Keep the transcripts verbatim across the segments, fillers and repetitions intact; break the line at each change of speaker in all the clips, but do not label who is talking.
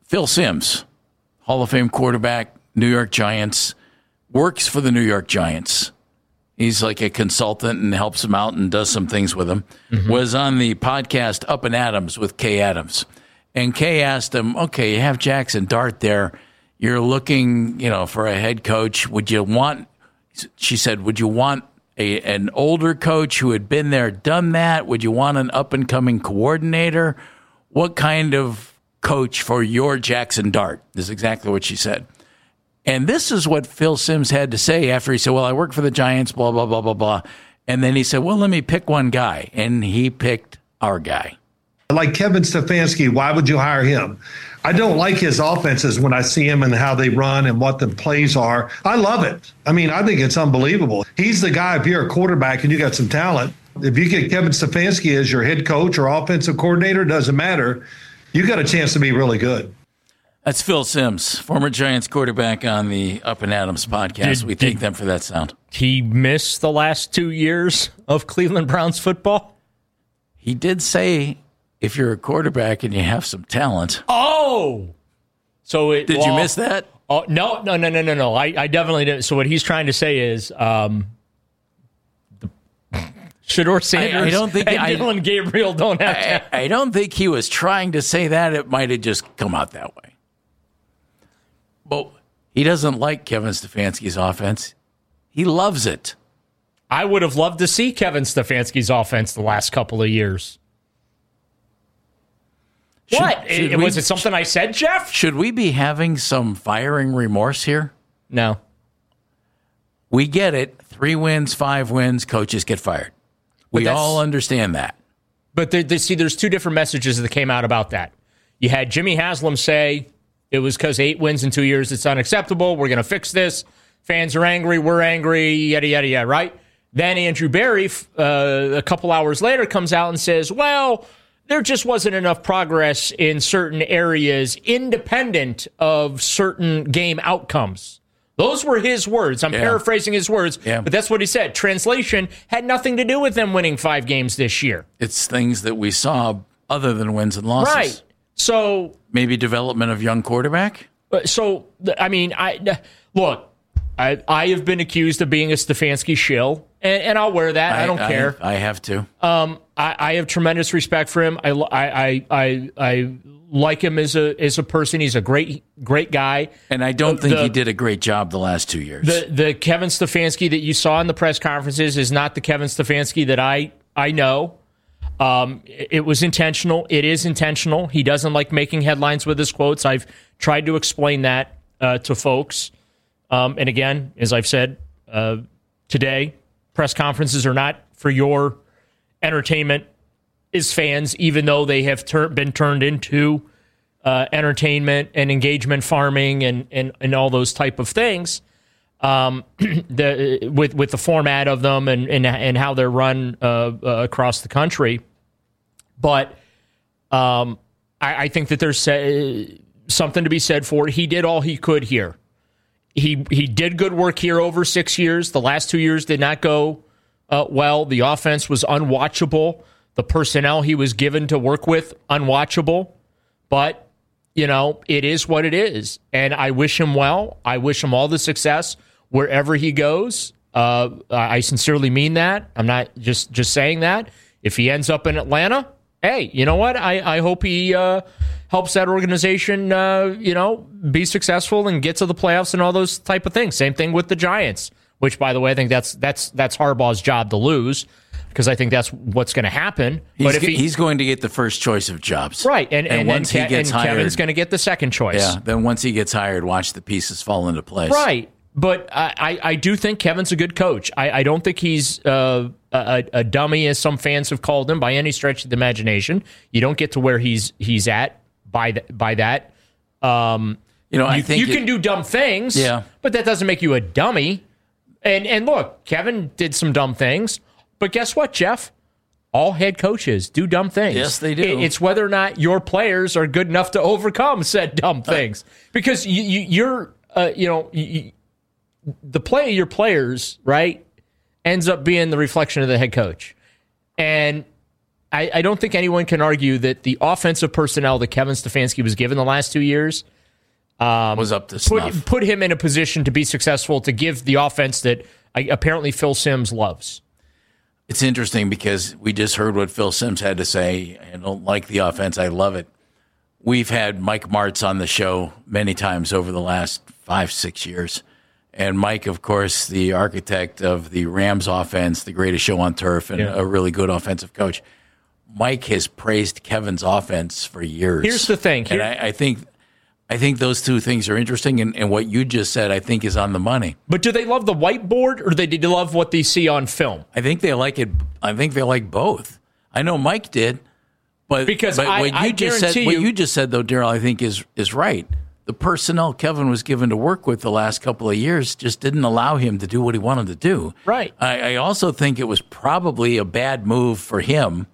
Phil Simms, Hall of Fame quarterback, New York Giants, works for the New York Giants. He's like a consultant and helps them out and does some things with them. Mm-hmm. Was on the podcast Up and Adams with Kay Adams. And Kay asked him, okay, you have Jackson Dart there. You're looking, you know, for a head coach. Would you want, she said, would you want a, an older coach who had been there, done that? Would you want an up-and-coming coordinator? What kind of coach for your Jackson Dart? This is exactly what she said. And this is what Phil Simms had to say after he said, well, I work for the Giants, blah, blah, blah, blah, blah. And then he said, well, let me pick one guy. And he picked our guy.
Like Kevin Stefanski, why would you hire him? I don't like his offenses when I see him and how they run and what the plays are. I love it. I mean, I think it's unbelievable. He's the guy, if you're a quarterback and you got some talent, if you get Kevin Stefanski as your head coach or offensive coordinator, doesn't matter. You got a chance to be really good.
That's Phil Simms, former Giants quarterback on the Up and Adams podcast.
Did,
we thank
did
them for that sound.
He missed the last two years of Cleveland Browns football?
He did say, if you're a quarterback and you have some talent.
Oh! So it,
Did
well,
you miss that?
Oh, no, no, no, no, no, no. I, I definitely didn't. So what he's trying to say is um, the, Shedeur Sanders
I, I don't think,
and
I,
Dylan Gabriel don't have talent.
I, I don't think he was trying to say that. It might have just come out that way. But he doesn't like Kevin Stefanski's offense. He loves it.
I would have loved to see Kevin Stefanski's offense the last couple of years.
Should,
what?
should
it,
we,
was it something I said, Jeff?
Should we be having some firing remorse here?
No.
We get it. Three wins, five wins, coaches get fired. We all understand that.
But there, there, see, there's two different messages that came out about that. You had Jimmy Haslam say it was because eight wins in two years, it's unacceptable. We're going to fix this. Fans are angry. We're angry. Yada, yada, yada, right? Then Andrew Berry, uh, a couple hours later, comes out and says, well, there just wasn't enough progress in certain areas independent of certain game outcomes. Those were his words. I'm yeah. paraphrasing his words, yeah. but that's what he said. Translation had nothing to do with them winning five games this year.
It's things that we saw other than wins and losses.
Right. So
maybe development of young quarterback?
So, I mean, I look, I, I have been accused of being a Stefanski shill, and, and I'll wear that. I, I don't
I,
care.
I have to.
Um, I, I have tremendous respect for him. I, I, I, I like him as a as a person. He's a great great guy.
And I don't
the,
think
the,
he did a great job the last two years.
The the Kevin Stefanski that you saw in the press conferences is not the Kevin Stefanski that I I know. Um, it, it was intentional. It is intentional. He doesn't like making headlines with his quotes. I've tried to explain that uh, to folks. Um, and again, as I've said uh, today, press conferences are not for your entertainment as fans, even though they have ter- been turned into uh, entertainment and engagement farming and, and, and all those type of things. Um, the, with with the format of them and and, and how they're run uh, uh, across the country, but um, I, I think that there's uh, something to be said for it. He did all he could here. He he did good work here over six years. The last two years did not go uh, well. The offense was unwatchable. The personnel he was given to work with, unwatchable. But, you know, it is what it is. And I wish him well. I wish him all the success wherever he goes. Uh, I sincerely mean that. I'm not just, just saying that. If he ends up in Atlanta, hey, you know what? I, I hope he uh, helps that organization, uh, you know, be successful and get to the playoffs and all those type of things. Same thing with the Giants, which, by the way, I think that's that's that's Harbaugh's job to lose, because I think that's what's going to happen.
He's,
but if he,
he's going to get the first choice of jobs.
Right, and, and,
and once
and,
he gets
and
hired,
Kevin's going to get the second choice.
Yeah, then once he gets hired, watch the pieces fall into place.
Right, but I, I, I do think Kevin's a good coach. I, I don't think he's uh, a, a dummy, as some fans have called him, by any stretch of the imagination. You don't get to where he's he's at by, the, by that. Um,
you know, I
you,
think
you
it,
can do dumb things,
yeah.
but that doesn't make you a dummy. And and look, Kevin did some dumb things, but guess what, Jeff? All head coaches do dumb things.
Yes, they do.
It, it's whether or not your players are good enough to overcome said dumb things. Because you, you, you're, uh, you know, you, you, the play of your players, right, ends up being the reflection of the head coach. And I, I don't think anyone can argue that the offensive personnel that Kevin Stefanski was given the last two years um,
was up to snuff.
Put, put him in a position to be successful, to give the offense that uh, apparently Phil Simms loves.
It's interesting because we just heard what Phil Simms had to say. I don't like the offense. I love it. We've had Mike Martz on the show many times over the last five, six years. And Mike, of course, the architect of the Rams offense, the greatest show on turf, and yeah. a really good offensive coach. Mike has praised Kevin's offense for years.
Here's the thing. Here-
and I, I think I think those two things are interesting. And, and what you just said, I think, is on the money.
But do they love the whiteboard, or do they love what they see on film?
I think they like it. I think they like both. I know Mike did. But,
because
but
I,
what you
I
just said,
you,
what you just said, though, Daryl, I think is is right. The personnel Kevin was given to work with the last couple of years just didn't allow him to do what he wanted to do.
Right.
I, I also think it was probably a bad move for him,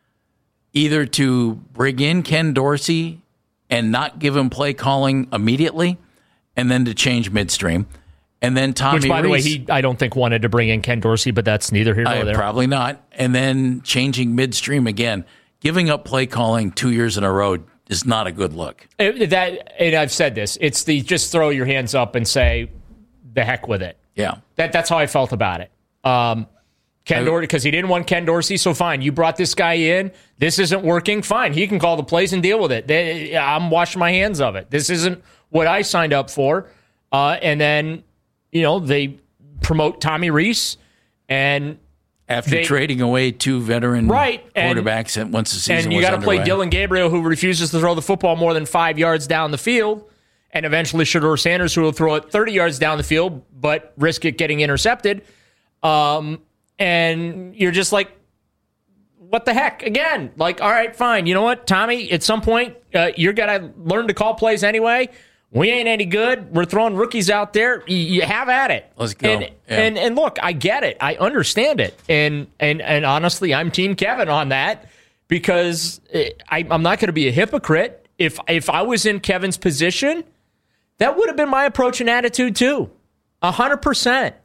either to bring in Ken Dorsey and not give him play calling immediately, and then to change midstream, and then Tommy.
Which, by
Rees,
the way, he I don't think wanted to bring in Ken Dorsey, but that's neither here nor
I,
there.
Probably not. And then changing midstream again. Giving up play calling two years in a row is not a good look.
It, that, and I've said this. It's the just throw your hands up and say, the heck with it.
Yeah.
That That's how I felt about it. Um, Ken Dorsey, because he didn't want Ken Dorsey, so fine. You brought this guy in. This isn't working. Fine. He can call the plays and deal with it. They, I'm washing my hands of it. This isn't what I signed up for. Uh, and then, you know, they promote Tommy Rees, and
After
they,
trading away two veteran
right,
quarterbacks and, once the season was
and you got to play
underway.
Dylan Gabriel, who refuses to throw the football more than five yards down the field, and eventually Shedeur Sanders, who will throw it thirty yards down the field but risk it getting intercepted. Um, and you're just like, what the heck? Again, like, all right, fine. You know what, Tommy? At some point, uh, you're gonna learn to call plays anyway. We ain't any good. We're throwing rookies out there. You, you have at it.
Let's go.
And,
yeah.
and and look, I get it. I understand it. And and and honestly, I'm Team Kevin on that, because I, I'm not going to be a hypocrite. If if I was in Kevin's position, that would have been my approach and attitude too, a hundred percent.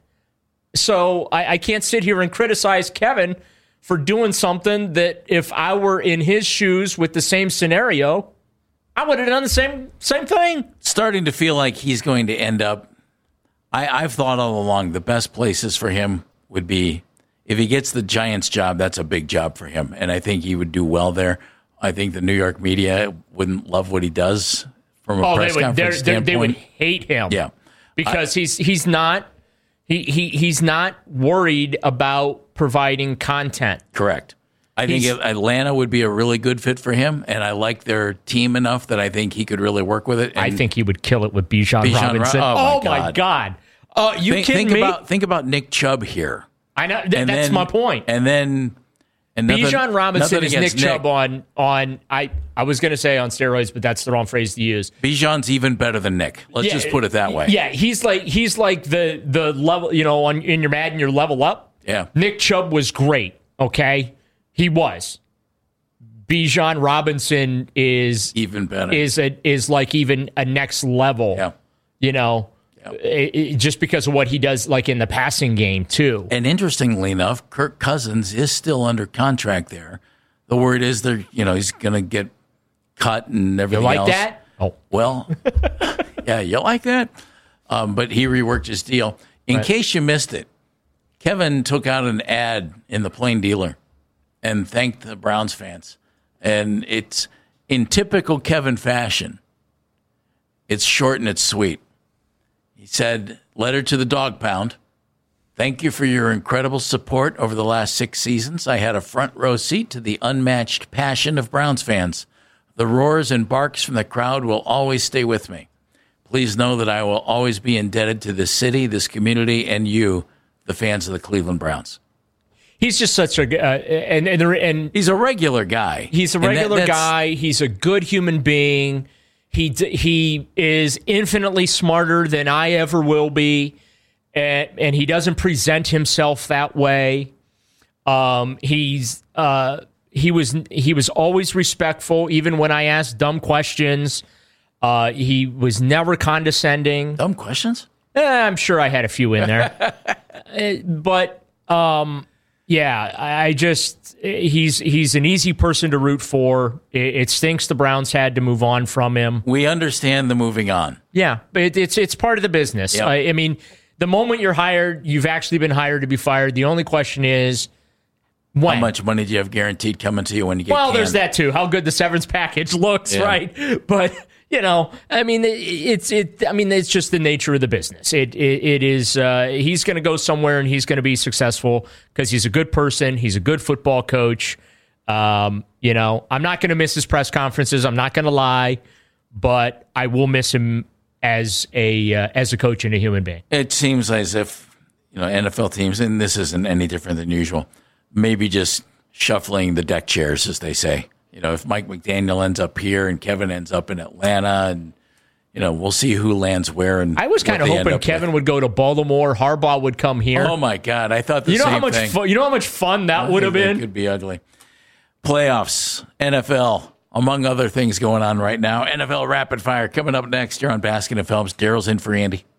So I, I can't sit here and criticize Kevin for doing something that if I were in his shoes with the same scenario, I would have done the same same thing.
Starting to feel like he's going to end up. I, I've thought all along the best places for him would be if he gets the Giants job. That's a big job for him, and I think he would do well there. I think the New York media wouldn't love what he does from a
oh,
press
they would,
conference
they're, they're,
standpoint.
they would hate him.
Yeah,
because I, he's he's not he, he he's not worried about providing content.
Correct. I think if Atlanta would be a really good fit for him, and I like their team enough that I think he could really work with it. And
I think he would kill it with Bijan,
Bijan
Robinson.
Ro-
oh,
oh, my
my
God.
God. Uh, you
think,
kidding
think
me?
About, think about Nick Chubb here.
I know. Th-
And
that's
then-
my point.
And then and nothing,
Bijan Robinson
nothing
is Nick,
against
Chubb on, on I, I was going to say on steroids, but that's the wrong phrase to use.
Bijan's even better than Nick. Let's
Yeah,
just put it that way.
Yeah, he's like he's like the the level, you know, on in your Madden, your level up.
Yeah.
Nick Chubb was great, okay? He was. Bijan Robinson is
Even better.
is a, is like even a next level.
Yeah.
You know,
Yeah.
it- it- just because of what he does, like in the passing game too.
And interestingly enough, Kirk Cousins is still under contract there. The word is they're, you know, he's going to get cut and
You
everything
like
else.
that? Oh,
Well, yeah, you like that? Um, but he reworked his deal. In
Right.
case you missed it, Kevin took out an ad in the Plain Dealer and thanked the Browns fans. And it's in typical Kevin fashion. It's short and it's sweet. He said, letter to the dog pound. Thank you for your incredible support over the last six seasons. I had a front row seat to the unmatched passion of Browns fans. The roars and barks from the crowd will always stay with me. Please know that I will always be indebted to this city, this community, and you, the fans of the Cleveland Browns.
he's just such a uh, and and and
He's a regular guy.
he's a
And that-
regular
that's-
guy. He's a good human being. He d- he is infinitely smarter than I ever will be, and and he doesn't present himself that way. Um, he's uh, he was he was always respectful, even when I asked dumb questions. Uh, he was never condescending.
Dumb questions?
Eh, I'm sure I had a few in there, Uh, but um, Yeah, I just he's he's an easy person to root for. It, it stinks the Browns had to move on from him.
We understand the moving on.
Yeah, but it, it's it's part of the business.
Yep.
I, I mean, the moment you're hired, you've actually been hired to be fired. The only question is when.
How much money do you have guaranteed coming to you when you get
Well,
canned?
there's that too. How good the severance package looks,
Yeah.
right? But you know, I mean, it, it's it. I mean, it's just the nature of the business. It it, it is. Uh, he's going to go somewhere and he's going to be successful because he's a good person. He's a good football coach. Um, you know, I'm not going to miss his press conferences. I'm not going to lie, but I will miss him as a uh, as a coach and a human being.
It seems as if, you know, N F L teams, and this isn't any different than usual, maybe just shuffling the deck chairs, as they say. You know, if Mike McDaniel ends up here and Kevin ends up in Atlanta, and you know, we'll see who lands where. And
I was kind of hoping Kevin with. would go to Baltimore, Harbaugh would come here.
Oh my God, I thought the
you know
same
how much
thing.
Fu- you know how much fun that
I
would have
think
been.
It could be ugly. Playoffs, N F L, among other things going on right now. N F L Rapid Fire coming up next here on Baskin and Phelps. Daryl's in for Andy.